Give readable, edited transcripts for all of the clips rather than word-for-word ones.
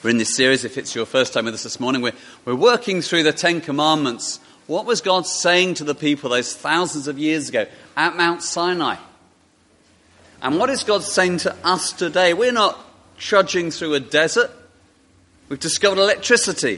We're in this series, if it's your first time with us this morning, we're working through the Ten Commandments. What was God saying to the people those thousands of years ago at Mount Sinai? And what is God saying to us today? We're not trudging through a desert. We've discovered electricity.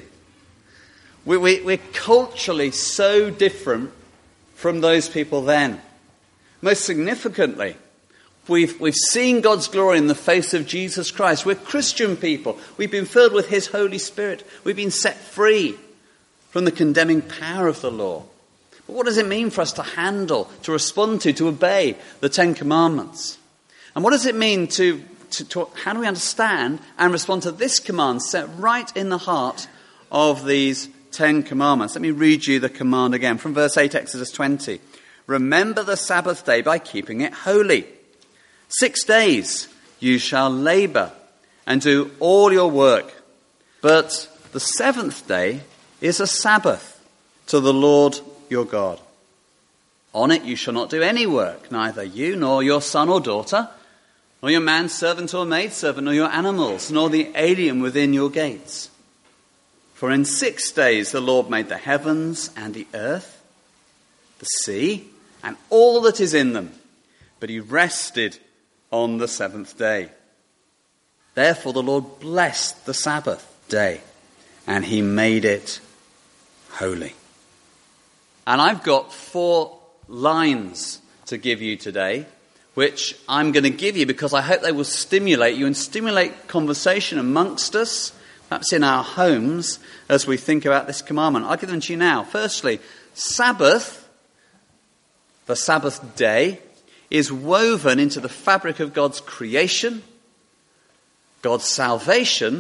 We're culturally so different from those people then. Most significantly, we've seen God's glory in the face of Jesus Christ. We're Christian people. We've been filled with his Holy Spirit. We've been set free from the condemning power of the law. But what does it mean for us to handle, to respond to obey the Ten Commandments? And what does it mean how do we understand and respond to this command set right in the heart of these Ten Commandments? Let me read you the command again from verse 8, Exodus 20. Remember the Sabbath day by keeping it holy. 6 days you shall labor and do all your work. But the seventh day is a Sabbath to the Lord your God. On it you shall not do any work, neither you nor your son or daughter, nor your manservant or maidservant, nor your animals, nor the alien within your gates. For in 6 days the Lord made the heavens and the earth, the sea, and all that is in them. But he rested on the seventh day. Therefore the Lord blessed the Sabbath day, and he made it holy. And I've got 4 lines to give you today, which I'm going to give you because I hope they will stimulate you and stimulate conversation amongst us, perhaps in our homes, as we think about this commandment. I'll give them to you now. Firstly, Sabbath, the Sabbath day, is woven into the fabric of God's creation, God's salvation,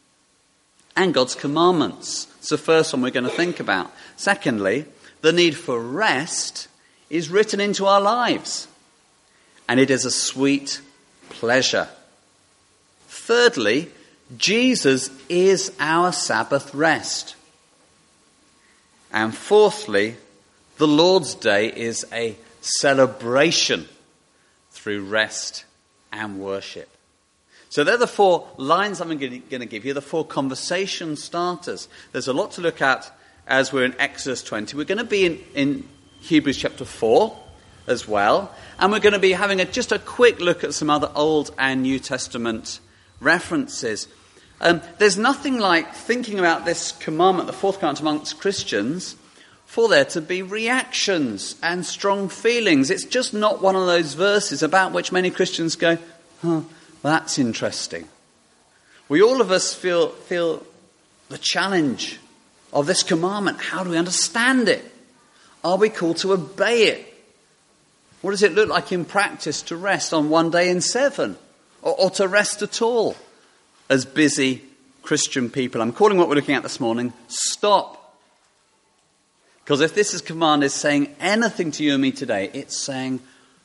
and God's commandments. It's the first one we're going to think about. Secondly, the need for rest is written into our lives, and it is a sweet pleasure. Thirdly, Jesus is our Sabbath rest. And fourthly, the Lord's Day is a celebration through rest and worship. So they're the 4 lines I'm going to give you, the 4 conversation starters. There's a lot to look at as we're in Exodus 20. We're going to be in Hebrews chapter 4 as well. And we're going to be having just a quick look at some other Old and New Testament references. There's nothing like thinking about this commandment, the 4th commandment amongst Christians, for there to be reactions and strong feelings. It's just not one of those verses about which many Christians go, well, that's interesting. We all of us feel the challenge of this commandment. How do we understand it? Are we called to obey it? What does it look like in practice to rest on one day in 7? Or to rest at all as busy Christian people? I'm calling what we're looking at this morning, stop. Because if this command is saying anything to you and me today, it's saying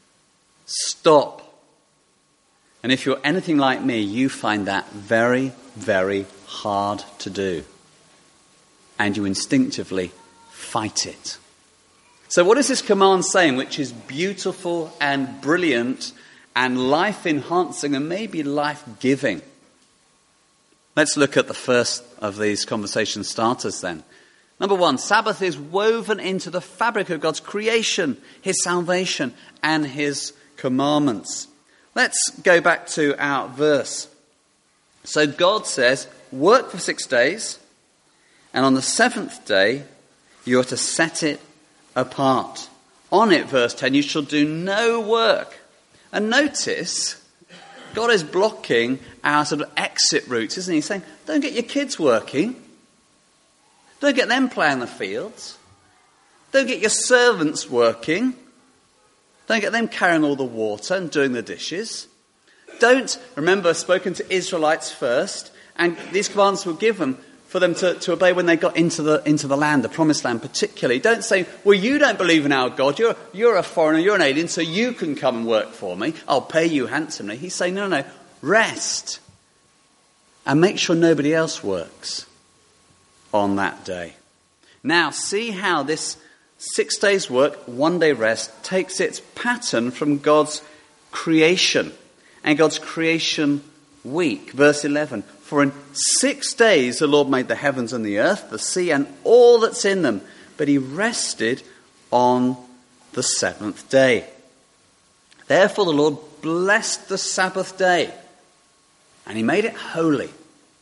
stop. And if you're anything like me, you find that very, very hard to do. And you instinctively fight it. So what is this command saying, which is beautiful and brilliant and life-enhancing and maybe life-giving? Let's look at the first of these conversation starters then. Number 1, Sabbath is woven into the fabric of God's creation, his salvation, and his commandments. Let's go back to our verse. So God says, work for 6 days, and on the 7th day, you are to set it apart. On it, verse 10, you shall do no work. And notice, God is blocking our sort of exit routes, isn't he? He's saying, don't get your kids working. Don't get them playing the fields. Don't get your servants working. Don't get them carrying all the water and doing the dishes. Don't, remember, spoken to Israelites first, and these commands were given for them to obey when they got into the land, the promised land particularly. Don't say, well, you don't believe in our God. You're a foreigner, you're an alien, so you can come and work for me. I'll pay you handsomely. He's saying, no, rest. And make sure nobody else works on that day. Now, see how this 6 days work, 1 day rest, takes its pattern from God's creation and God's creation week. Verse 11, for in 6 days the Lord made the heavens and the earth, the sea and all that's in them, but he rested on the seventh day. Therefore the Lord blessed the Sabbath day and he made it holy.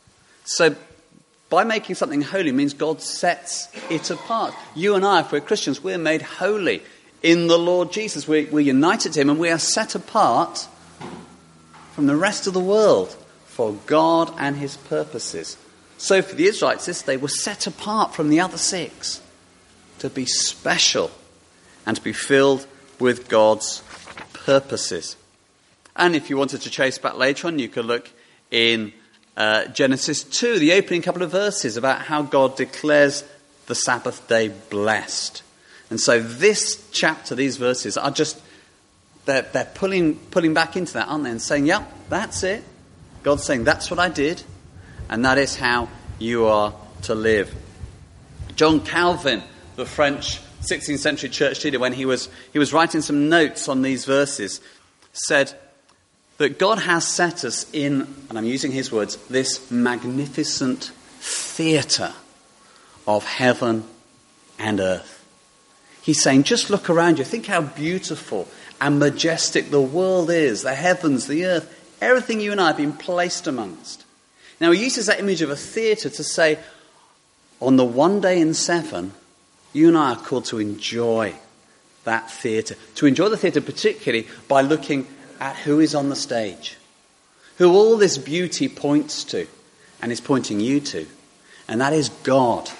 So by making something holy means God sets it apart. You and I, if we're Christians, we're made holy in the Lord Jesus. We're united to him and we are set apart from the rest of the world for God and his purposes. So for the Israelites this day were set apart from the other 6 to be special and to be filled with God's purposes. And if you wanted to chase back later on, you could look in Genesis 2, the opening couple of verses about how God declares the Sabbath day blessed. And so this chapter, these verses are just, they're pulling back into that, aren't they? And saying, yep, that's it. God's saying, that's what I did. And that is how you are to live. John Calvin, the French 16th century church leader, when he was writing some notes on these verses, said that God has set us in, and I'm using his words, this magnificent theatre of heaven and earth. He's saying, just look around you. Think how beautiful and majestic the world is, the heavens, the earth, everything you and I have been placed amongst. Now he uses that image of a theatre to say, on the one day in 7, you and I are called to enjoy that theatre. To enjoy the theatre particularly by looking at who is on the stage, who all this beauty points to and is pointing you to. And that is God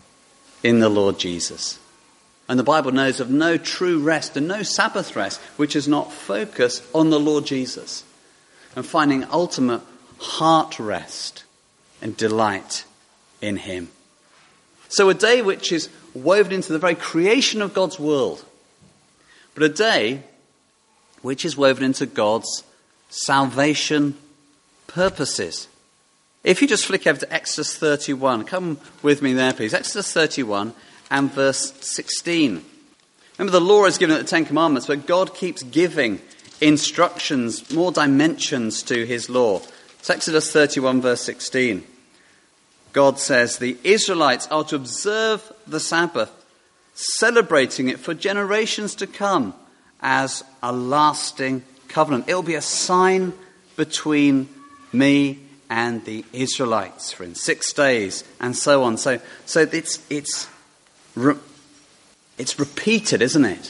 in the Lord Jesus. And the Bible knows of no true rest and no Sabbath rest which is not focused on the Lord Jesus and finding ultimate heart rest and delight in him. So a day which is woven into the very creation of God's world, but a day which is woven into God's salvation purposes. If you just flick over to Exodus 31, come with me there please. Exodus 31 and verse 16. Remember, the law is given at the Ten Commandments, but God keeps giving instructions, more dimensions to his law. It's Exodus 31 verse 16. God says, the Israelites are to observe the Sabbath, celebrating it for generations to come as a lasting covenant. It'll be a sign between me and the Israelites for in 6 days and so on. So it's repeated, isn't it?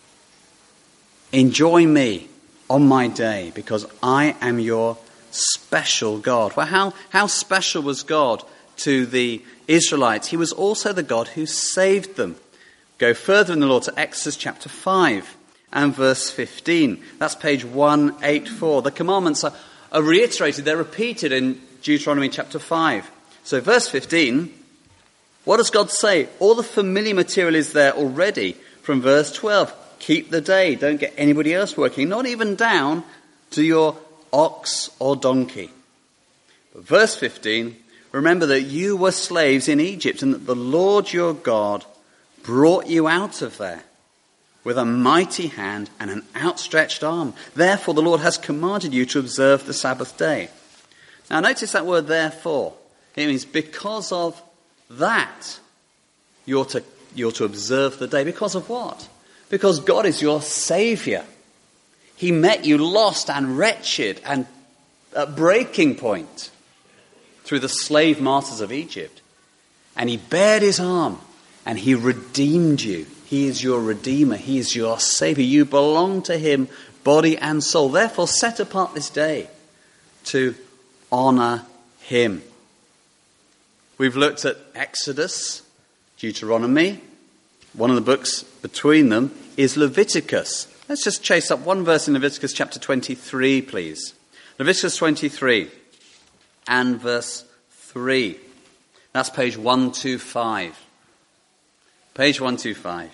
Enjoy me on my day because I am your special God. Well, how special was God to the Israelites? He was also the God who saved them. Go further in the law to Exodus chapter 5 and verse 15. That's page 184. The commandments are reiterated, they're repeated in Deuteronomy chapter 5. So verse 15, what does God say? All the familiar material is there already from verse 12. Keep the day, don't get anybody else working, not even down to your ox or donkey. But verse 15, remember that you were slaves in Egypt and that the Lord your God brought you out of there with a mighty hand and an outstretched arm. Therefore the Lord has commanded you to observe the Sabbath day. Now notice that word therefore. It means because of that you're to observe the day. Because of what? Because God is your Saviour. He met you lost and wretched and at breaking point through the slave masters of Egypt. And he bared his arm and he redeemed you. He is your Redeemer. He is your Saviour. You belong to him, body and soul. Therefore, set apart this day to honour him. We've looked at Exodus, Deuteronomy. One of the books between them is Leviticus. Let's just chase up one verse in Leviticus chapter 23, please. Leviticus 23 and verse 3. That's page 125. Page 125.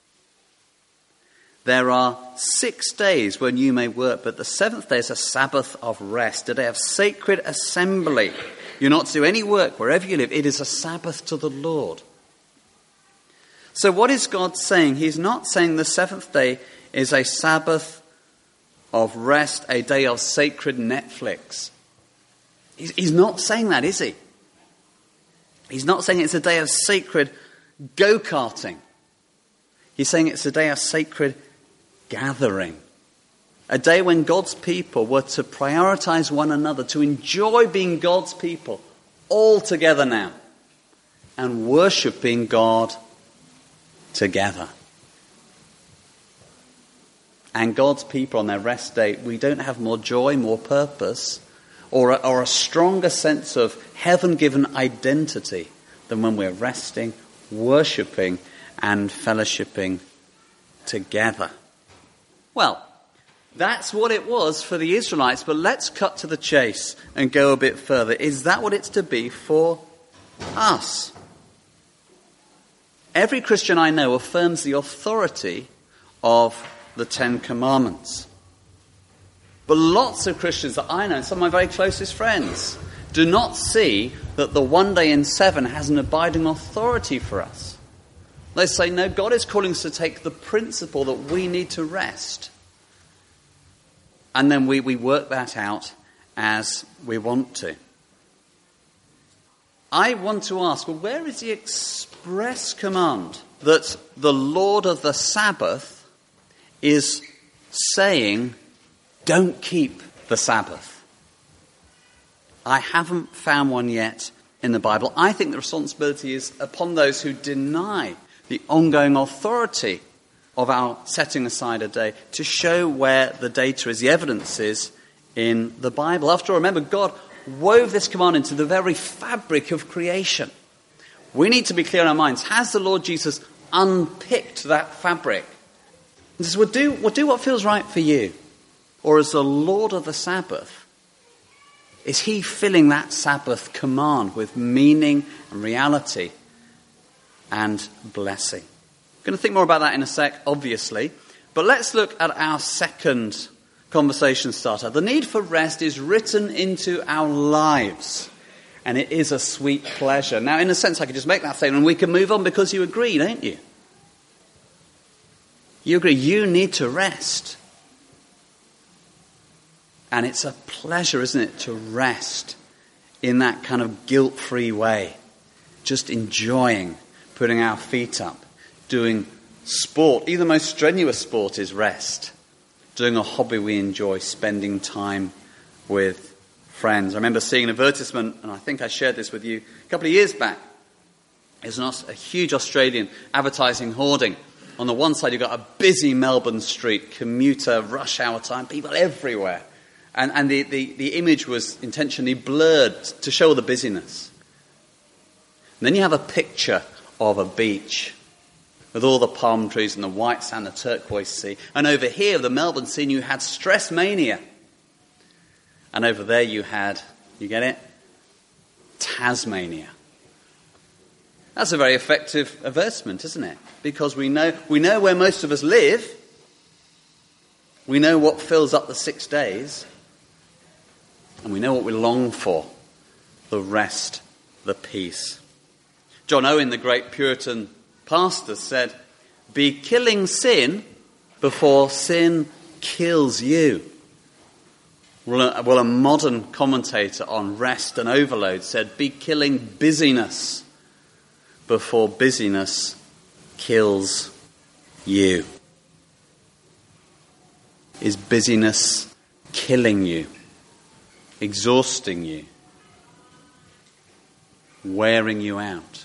There are 6 days when you may work, but the 7th day is a Sabbath of rest, a day of sacred assembly. You're not to do any work wherever you live. It is a Sabbath to the Lord. So what is God saying? He's not saying the 7th day is a Sabbath of rest, a day of sacred Netflix. He's not saying that, is he? He's not saying it's a day of sacred go-karting. He's saying it's a day of sacred gathering. A day when God's people were to prioritize one another, to enjoy being God's people all together now, and worshiping God together. And God's people on their rest day, we don't have more joy, more purpose, or a stronger sense of heaven-given identity than when we're resting, worshipping, and fellowshipping together. Well, that's what it was for the Israelites, but let's cut to the chase and go a bit further. Is that what it's to be for us? Every Christian I know affirms the authority of the Ten Commandments. But lots of Christians that I know, some of my very closest friends, do not see that the one day in 7 has an abiding authority for us. They say, no, God is calling us to take the principle that we need to rest. And then we work that out as we want to. I want to ask, well, where is the express command that the Lord of the Sabbath is saying, don't keep the Sabbath? I haven't found one yet in the Bible. I think the responsibility is upon those who deny the ongoing authority of our setting aside a day to show where the data is, the evidence is in the Bible. After all, remember, God wove this command into the very fabric of creation. We need to be clear in our minds. Has the Lord Jesus unpicked that fabric? He says, well, do what feels right for you. Or as the Lord of the Sabbath, is he filling that Sabbath command with meaning and reality and blessing? I'm going to think more about that in a sec, obviously. But let's look at our second conversation starter. The need for rest is written into our lives. And it is a sweet pleasure. Now, in a sense, I could just make that statement and we can move on because you agree, don't you? You agree, you need to rest. And it's a pleasure, isn't it, to rest in that kind of guilt-free way. Just enjoying putting our feet up, doing sport. Even the most strenuous sport is rest. Doing a hobby we enjoy, spending time with friends. I remember seeing an advertisement, and I think I shared this with you a couple of years back. It's a huge Australian advertising hoarding. On the one side, you've got a busy Melbourne street, commuter, rush hour time, people everywhere. And the image was intentionally blurred to show the busyness. And then you have a picture of a beach with all the palm trees and the white sand, the turquoise sea. And over here, the Melbourne scene, you had stress mania. And over there you had, you get it? Tasmania. That's a very effective advertisement, isn't it? Because we know where most of us live. We know what fills up the 6 days. And we know what we long for. The rest, the peace. John Owen, the great Puritan pastor, said, be killing sin before sin kills you. Well, a modern commentator on rest and overload said, be killing busyness before busyness kills you. Is busyness killing you? Exhausting you? Wearing you out?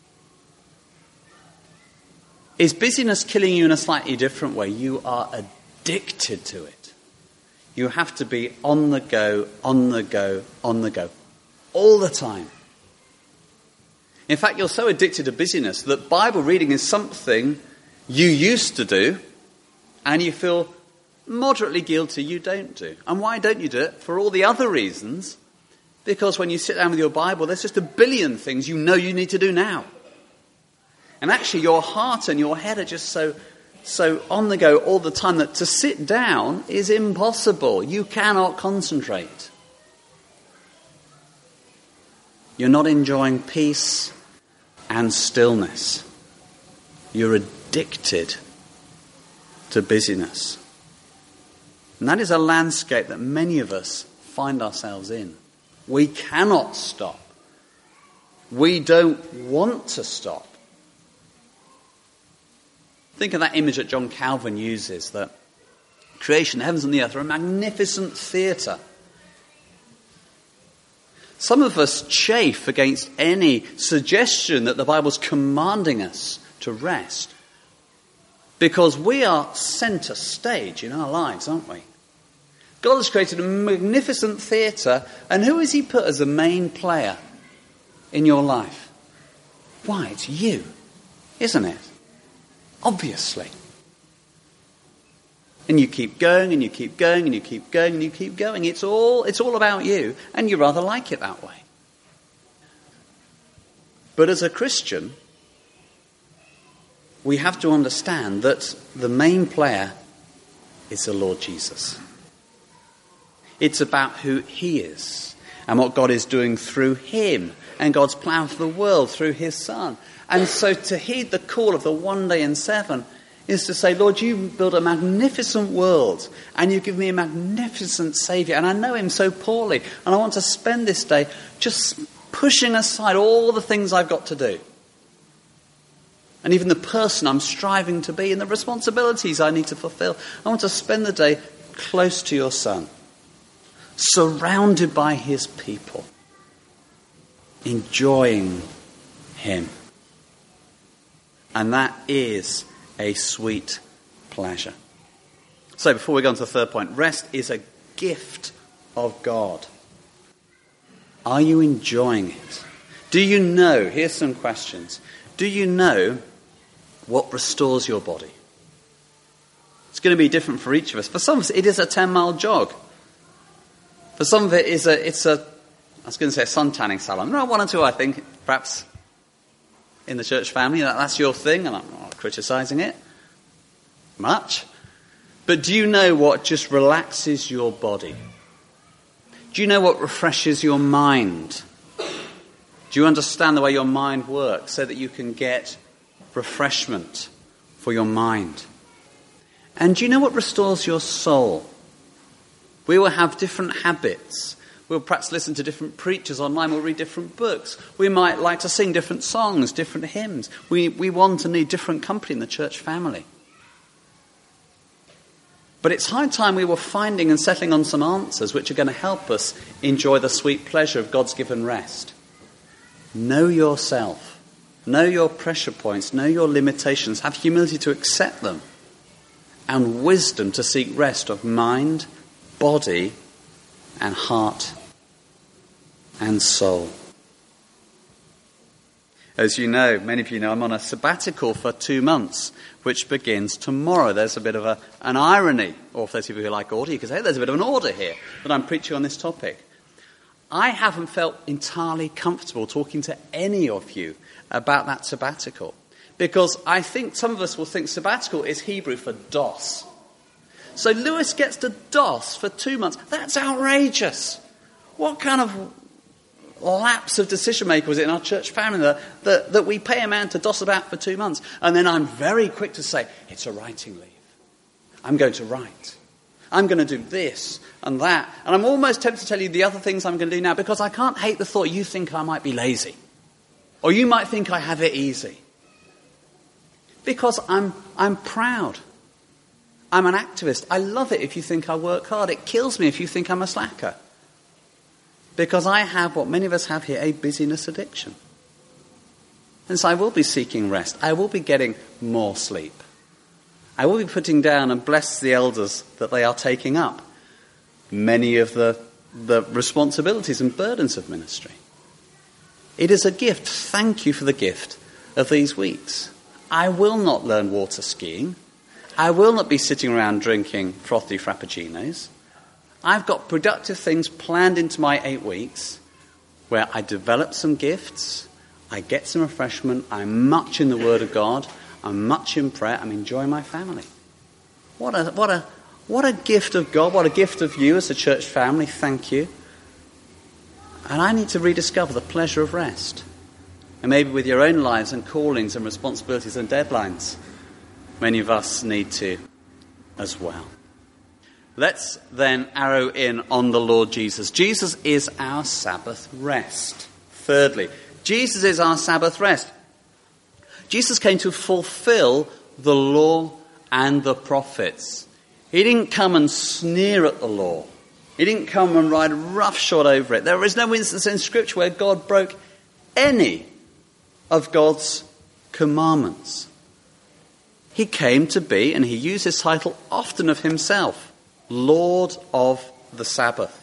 Is busyness killing you in a slightly different way? You are addicted to it. You have to be on the go, on the go, on the go, all the time. In fact, you're so addicted to busyness that Bible reading is something you used to do and you feel moderately guilty you don't do. And why don't you do it? For all the other reasons. Because when you sit down with your Bible, there's just a billion things you know you need to do now. And actually your heart and your head are just so on the go all the time that to sit down is impossible. You cannot concentrate. You're not enjoying peace and stillness. You're addicted to busyness. And that is a landscape that many of us find ourselves in. We cannot stop. We don't want to stop. Think of that image that John Calvin uses, that creation, the heavens and the earth, are a magnificent theatre. Some of us chafe against any suggestion that the Bible's commanding us to rest, because we are centre stage in our lives, aren't we? God has created a magnificent theatre, and who has he put as the main player in your life? Why, it's you, isn't it? Obviously. And you keep going, and you keep going, and you keep going, and you keep going. It's all about you, and you rather like it that way. But as a Christian, we have to understand that the main player is the Lord Jesus. It's about who he is and what God is doing through him and God's plan for the world through his Son. And so to heed the call of the one day in 7 is to say, Lord, you build a magnificent world and you give me a magnificent Saviour, and I know him so poorly, and I want to spend this day just pushing aside all the things I've got to do. And even the person I'm striving to be and the responsibilities I need to fulfill. I want to spend the day close to your Son, surrounded by his people, enjoying him. And that is a sweet pleasure. So before we go on to the third point, rest is a gift of God. Are you enjoying it? Do you know, here's some questions. Do you know what restores your body? It's going to be different for each of us. For some of us, it is a 10-mile jog. For some of it, I was going to say a sun tanning salon. No, one or two, I think, perhaps in the church family. That's your thing, and I'm not criticising it much. But do you know what just relaxes your body? Do you know what refreshes your mind? Do you understand the way your mind works so that you can get refreshment for your mind? And do you know what restores your soul? We will have different habits. We'll perhaps listen to different preachers online. We'll read different books. We might like to sing different songs, different hymns. We want and need different company in the church family. But it's high time we were finding and settling on some answers which are going to help us enjoy the sweet pleasure of God's given rest. Know yourself. Know your pressure points. Know your limitations. Have humility to accept them. And wisdom to seek rest of mind, body, and heart and soul. As you know, many of you know, I'm on a sabbatical for 2 months, which begins tomorrow. There's a bit of an irony, or for those people who like order, you could say there's a bit of an order here, that I'm preaching on this topic. I haven't felt entirely comfortable talking to any of you about that sabbatical, because I think some of us will think sabbatical is Hebrew for DOS. So Lewis gets to DOS for 2 months. That's outrageous. What kind of lapse of decision maker was it in our church family that we pay a man to DOS about for 2 months? And then I'm very quick to say, it's a writing leave. I'm going to write. I'm going to do this and that. And I'm almost tempted to tell you the other things I'm going to do now, because I can't hate the thought you think I might be lazy. Or you might think I have it easy. Because I'm proud. I'm an activist. I love it if you think I work hard. It kills me if you think I'm a slacker. Because I have what many of us have here, a busyness addiction. And so I will be seeking rest. I will be getting more sleep. I will be putting down and bless the elders that they are taking up many of the responsibilities and burdens of ministry. It is a gift. Thank you for the gift of these weeks. I will not learn water skiing. I will not be sitting around drinking frothy frappuccinos. I've got productive things planned into my 8 weeks where I develop some gifts, I get some refreshment, I'm much in the Word of God, I'm much in prayer, I'm enjoying my family. What a gift of God, what a gift of you as a church family, thank you. And I need to rediscover the pleasure of rest. And maybe with your own lives and callings and responsibilities and deadlines, many of us need to as well. Let's then arrow in on the Lord Jesus. Jesus is our Sabbath rest. Thirdly, Jesus is our Sabbath rest. Jesus came to fulfill the law and the prophets. He didn't come and sneer at the law. He didn't come and ride roughshod over it. There is no instance in Scripture where God broke any of God's commandments. He came to be, and he used his title often of himself, Lord of the Sabbath.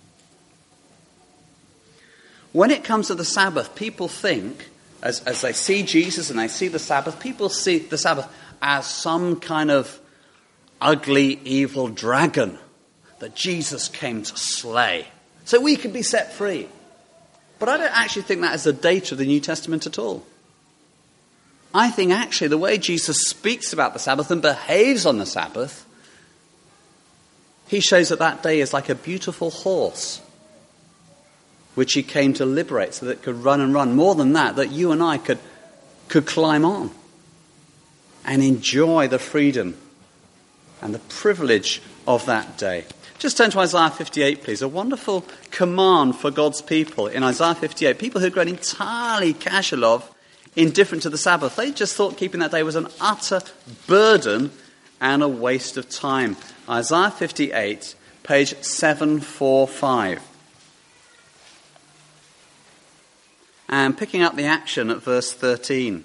When it comes to the Sabbath, people think, as they see Jesus and they see the Sabbath, people see the Sabbath as some kind of ugly, evil dragon that Jesus came to slay, so we could be set free. But I don't actually think that is the data of the New Testament at all. I think actually the way Jesus speaks about the Sabbath and behaves on the Sabbath, he shows that that day is like a beautiful horse which he came to liberate so that it could run and run. More than that, that you and I could climb on and enjoy the freedom and the privilege of that day. Just turn to Isaiah 58, please. A wonderful command for God's people in Isaiah 58. People who had grown entirely casual of, indifferent to the Sabbath. They just thought keeping that day was an utter burden and a waste of time. Isaiah 58, page 745. And picking up the action at verse 13.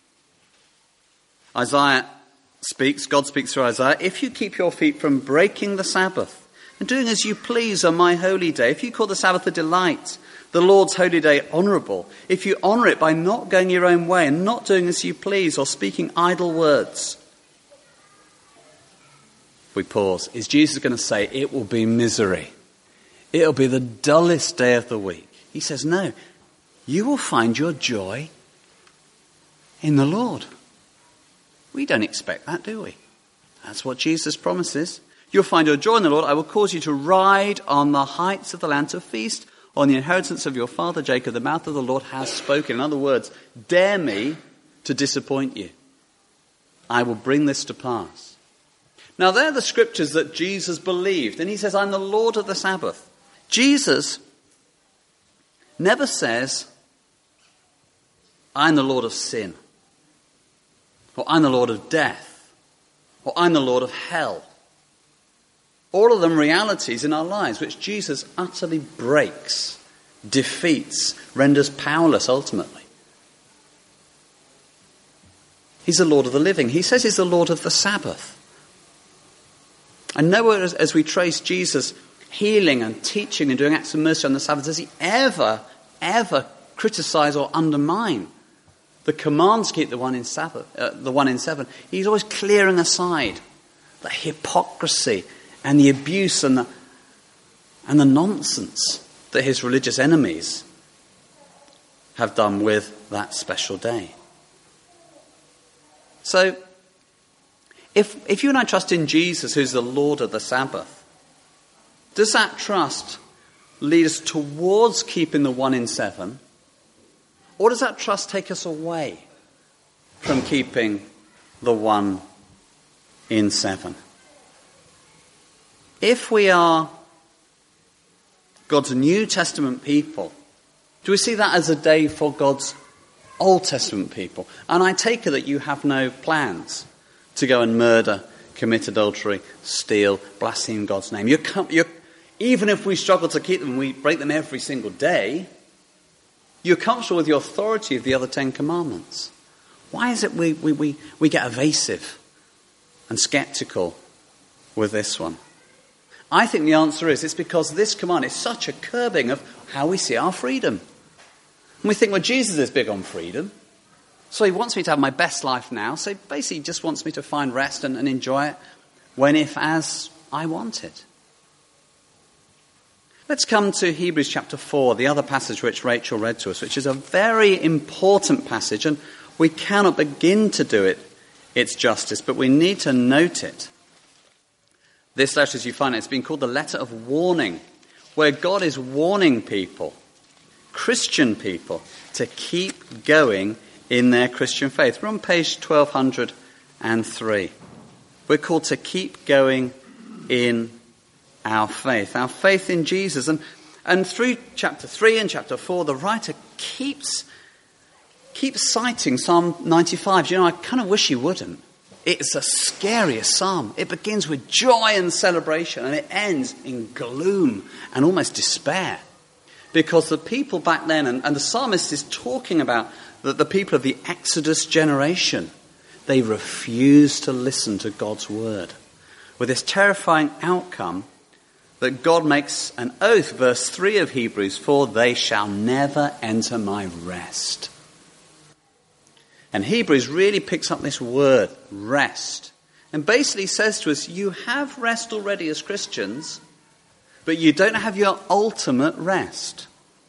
God speaks through Isaiah, if you keep your feet from breaking the Sabbath and doing as you please on my holy day, if you call the Sabbath a delight, the Lord's holy day honourable, if you honour it by not going your own way and not doing as you please or speaking idle words. We pause. Is Jesus going to say it will be misery? It'll be the dullest day of the week. He says, no, you will find your joy in the Lord. We don't expect that, do we? That's what Jesus promises. You'll find your joy in the Lord. I will cause you to ride on the heights of the land, to feast on the inheritance of your father Jacob. The mouth of the Lord has spoken. In other words, dare me to disappoint you. I will bring this to pass. Now, they're the scriptures that Jesus believed. And he says, I'm the Lord of the Sabbath. Jesus never says, I'm the Lord of sin. Or I'm the Lord of death. Or I'm the Lord of hell. All of them realities in our lives which Jesus utterly breaks, defeats, renders powerless ultimately. He's the Lord of the living. He says he's the Lord of the Sabbath. And nowhere as we trace Jesus healing and teaching and doing acts of mercy on the Sabbath does he ever criticize or undermine the command to keep the one in seven. He's always clearing aside the hypocrisy and the abuse and the nonsense that his religious enemies have done with that special day. So, if you and I trust in Jesus, who's the Lord of the Sabbath, does that trust lead us towards keeping the 1 in 7? Or does that trust take us away from keeping the 1 in 7? If we are God's New Testament people, do we see that as a day for God's Old Testament people? And I take it that you have no plans to go and murder, commit adultery, steal, blaspheme God's name. Even if we struggle to keep them, we break them every single day, you're comfortable with the authority of the other 10 commandments. Why is it we get evasive and sceptical with this one? I think the answer is it's because this command is such a curbing of how we see our freedom. And we think, well, Jesus is big on freedom. So he wants me to have my best life now. So basically he just wants me to find rest and enjoy it when, if, as I want it. Let's come to Hebrews chapter 4, the other passage which Rachel read to us, which is a very important passage, and we cannot begin to do it its justice, but we need to note it. This letter, as you find it, it's been called the letter of warning, where God is warning people, Christian people, to keep going in their Christian faith. We're on page 1203. We're called to keep going in our faith in Jesus. And through chapter 3 and chapter 4, the writer keeps citing Psalm 95. You know, I kind of wish he wouldn't. It's the scariest psalm. It begins with joy and celebration, and it ends in gloom and almost despair. Because the people back then, and the psalmist is talking about the people of the Exodus generation, they refused to listen to God's word. With this terrifying outcome that God makes an oath, verse 3 of Hebrews 4, they shall never enter my rest. And Hebrews really picks up this word, rest, and basically says to us, you have rest already as Christians, but you don't have your ultimate rest.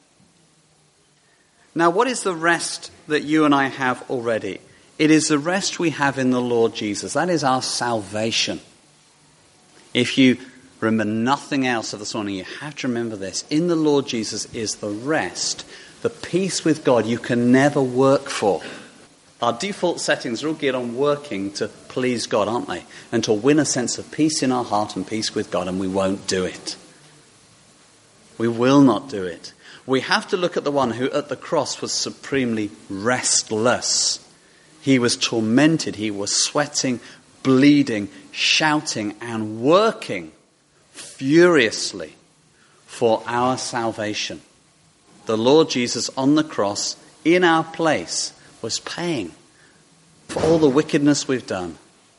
Now, what is the rest that you and I have already? It is the rest we have in the Lord Jesus. That is our salvation. If you remember nothing else of this morning, you have to remember this. In the Lord Jesus is the rest, the peace with God you can never work for. Our default settings are all geared on working to please God, aren't they? And to win a sense of peace in our heart and peace with God, and we won't do it. We will not do it. We have to look at the one who at the cross was supremely restless. He was tormented, he was sweating, bleeding, shouting, and working furiously for our salvation. The Lord Jesus on the cross, in our place, was paying for all the wickedness we've done.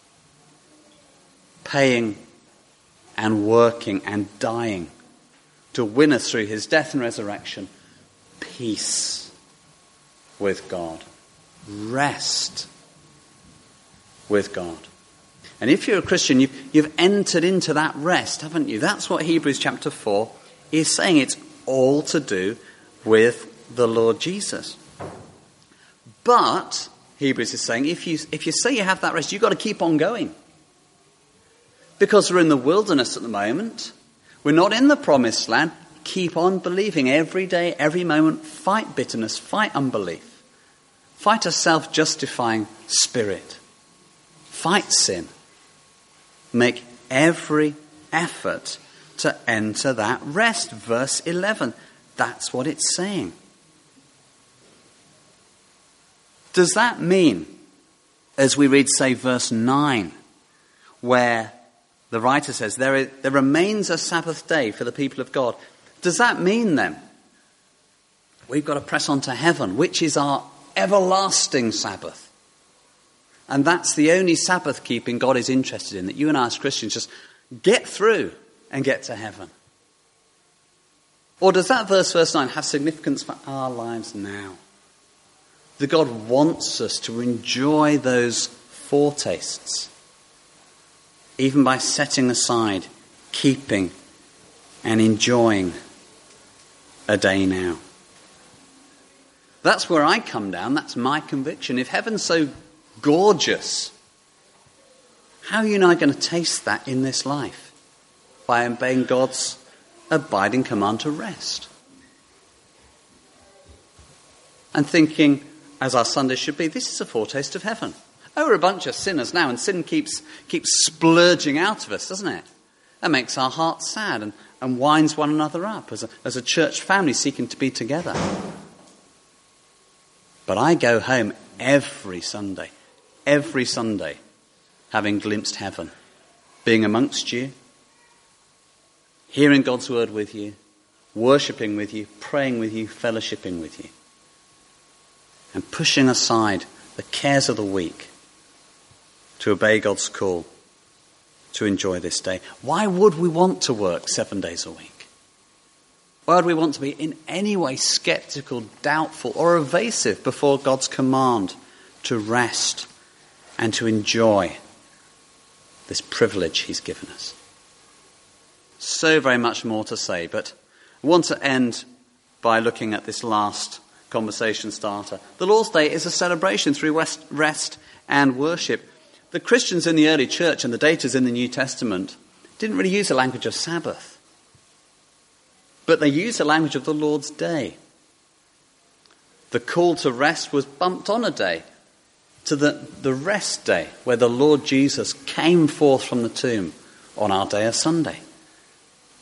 Paying and working and dying to win us through his death and resurrection peace with God. Rest with God. And if you're a Christian, you've entered into that rest, haven't you? That's what Hebrews chapter 4 is saying. It's all to do with the Lord Jesus. But, Hebrews is saying, if you say you have that rest, you've got to keep on going. Because we're in the wilderness at the moment. We're not in the promised land. Keep on believing every day, every moment. Fight bitterness, fight unbelief. Fight a self-justifying spirit. Fight sin. Make every effort to enter that rest. Verse 11. That's what it's saying. Does that mean, as we read, say, verse 9, where the writer says, there remains a Sabbath day for the people of God. Does that mean then we've got to press on to heaven, which is our everlasting Sabbath? And that's the only Sabbath keeping God is interested in, that you and I as Christians just get through and get to heaven? Or does that verse 9, have significance for our lives now? That God wants us to enjoy those foretastes, even by setting aside, keeping and enjoying a day now. That's where I come down. That's my conviction. If heaven's so gorgeous, how are you and I going to taste that in this life? By obeying God's abiding command to rest. And thinking, as our Sunday should be, this is a foretaste of heaven. Oh, we're a bunch of sinners now, and sin keeps splurging out of us, doesn't it? That makes our hearts sad and winds one another up as a church family seeking to be together. But I go home every Sunday, having glimpsed heaven, being amongst you, hearing God's word with you, worshipping with you, praying with you, fellowshipping with you, and pushing aside the cares of the week to obey God's call, to enjoy this day. Why would we want to work 7 days a week? Why would we want to be in any way skeptical, doubtful, or evasive before God's command to rest and to enjoy this privilege he's given us? So very much more to say, but I want to end by looking at this last conversation starter. The Lord's Day is a celebration through rest and worship. The Christians in the early church, and the daters in the New Testament, didn't really use the language of Sabbath, but they used the language of the Lord's Day. The call to rest was bumped on a day, to the rest day, where the Lord Jesus came forth from the tomb on our day of Sunday.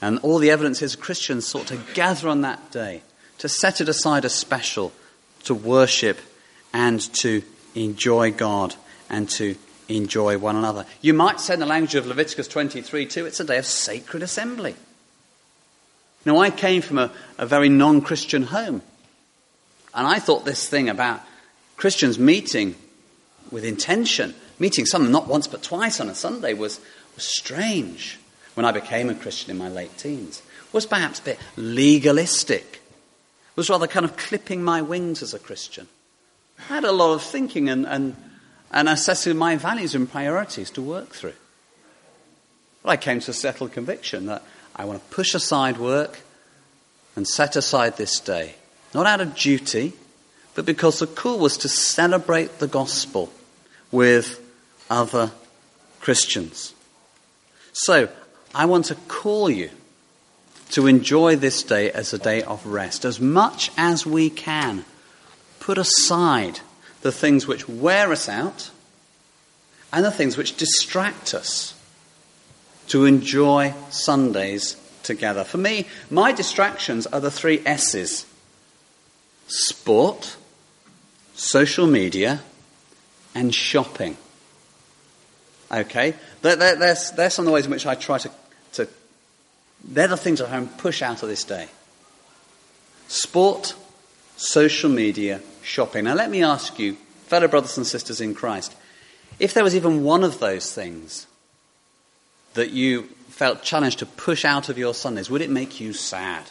And all the evidence is Christians sought to gather on that day, to set it aside as special, to worship and to enjoy God and to enjoy one another. You might say in the language of Leviticus 23 too, it's a day of sacred assembly. Now, I came from a very non-Christian home, and I thought this thing about Christians meeting with intention, meeting some not once but twice on a Sunday was strange. When I became a Christian in my late teens, was perhaps a bit legalistic, was rather kind of clipping my wings as a Christian. I had a lot of thinking and assessing my values and priorities to work through. But I came to a settled conviction that I want to push aside work and set aside this day, not out of duty, but because the call was to celebrate the gospel with other Christians. So, I want to call you to enjoy this day as a day of rest. As much as we can, put aside the things which wear us out and the things which distract us to enjoy Sundays together. For me, my distractions are the 3 S's. Sport, social media, and shopping. Okay? They're some of the ways in which I try to they're the things I try and push out of this day. Sport, social media, shopping. Now let me ask you, fellow brothers and sisters in Christ, if there was even one of those things that you felt challenged to push out of your Sundays, would it make you sad?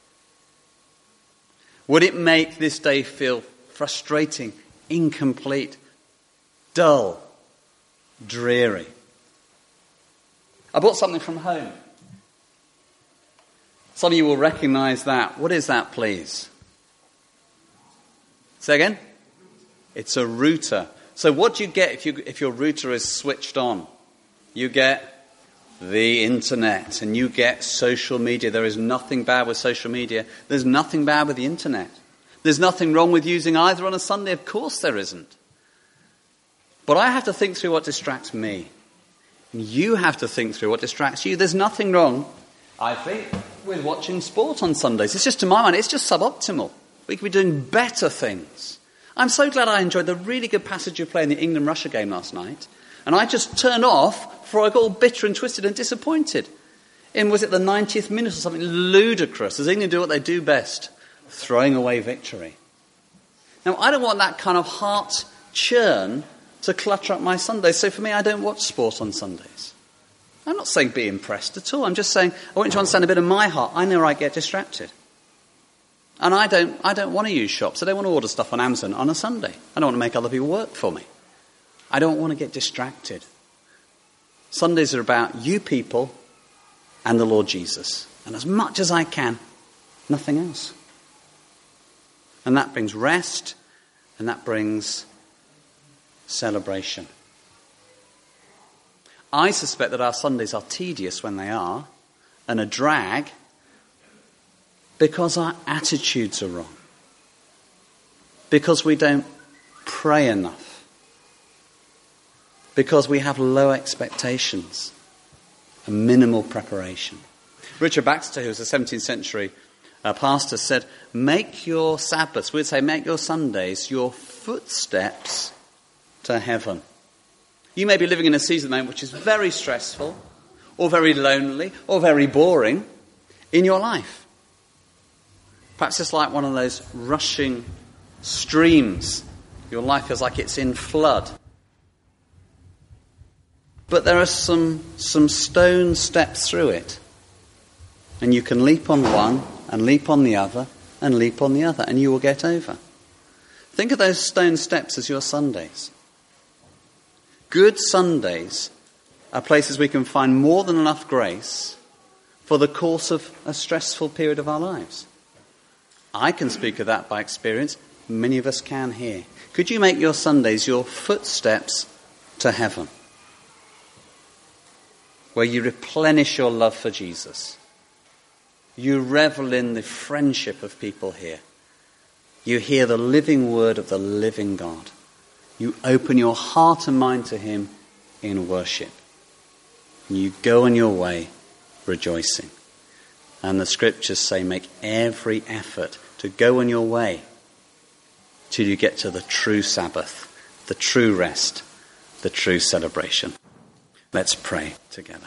Would it make this day feel frustrating, incomplete, dull, dreary? I bought something from home. Some of you will recognize that. What is that, please? Say again? It's a router. So what do you get if your router is switched on? You get the internet and you get social media. There is nothing bad with social media. There's nothing bad with the internet. There's nothing wrong with using either on a Sunday. Of course there isn't. But I have to think through what distracts me. And you have to think through what distracts you. There's nothing wrong, I think, with watching sport on Sundays. It's just, to my mind, it's just suboptimal. We could be doing better things. I'm so glad I enjoyed the really good passage you played in the England-Russia game last night. And I just turned off before I got all bitter and twisted and disappointed. Was it the 90th minute or something ludicrous? As England do what they do best, throwing away victory. Now, I don't want that kind of heart churn to clutter up my Sundays. So for me, I don't watch sport on Sundays. I'm not saying be impressed at all. I'm just saying I want you to understand a bit of my heart. I know I get distracted. And I don't want to use shops. I don't want to order stuff on Amazon on a Sunday. I don't want to make other people work for me. I don't want to get distracted. Sundays are about you people and the Lord Jesus. And as much as I can, nothing else. And that brings rest and that brings celebration. I suspect that our Sundays are tedious when they are and a drag because our attitudes are wrong. Because we don't pray enough. Because we have low expectations and minimal preparation. Richard Baxter, who was a 17th century pastor, said, make your Sabbaths, we'd say make your Sundays, your footsteps to heaven. You may be living in a season at the moment which is very stressful, or very lonely, or very boring in your life. Perhaps it's like one of those rushing streams. Your life feels like it's in flood. But there are some stone steps through it. And you can leap on one, and leap on the other, and leap on the other, and you will get over. Think of those stone steps as your Sundays. Good Sundays are places we can find more than enough grace for the course of a stressful period of our lives. I can speak of that by experience. Many of us can here. Could you make your Sundays your footsteps to heaven? Where you replenish your love for Jesus. You revel in the friendship of people here. You hear the living word of the living God. You open your heart and mind to him in worship. And you go on your way rejoicing. And the scriptures say make every effort to go on your way till you get to the true Sabbath, the true rest, the true celebration. Let's pray together.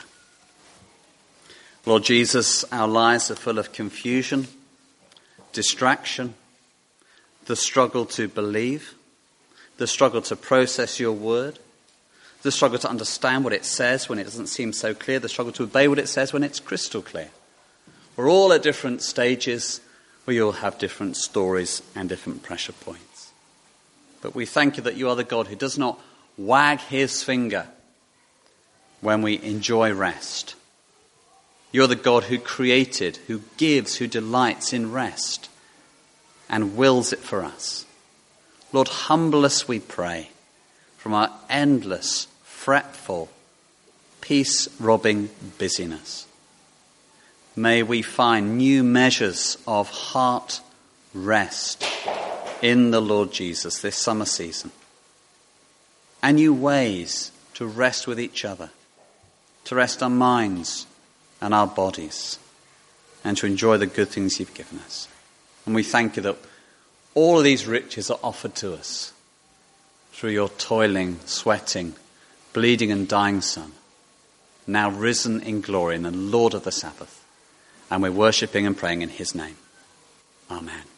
Lord Jesus, our lives are full of confusion, distraction, the struggle to believe, the struggle to process your word, the struggle to understand what it says when it doesn't seem so clear, the struggle to obey what it says when it's crystal clear. We're all at different stages. We all have different stories and different pressure points. But we thank you that you are the God who does not wag his finger when we enjoy rest. You're the God who created, who gives, who delights in rest and wills it for us. Lord, humble us, we pray, from our endless, fretful, peace-robbing busyness. May we find new measures of heart rest in the Lord Jesus this summer season. And new ways to rest with each other, to rest our minds and our bodies, and to enjoy the good things you've given us. And we thank you that all of these riches are offered to us through your toiling, sweating, bleeding and dying Son, now risen in glory and the Lord of the Sabbath. And we're worshipping and praying in his name. Amen.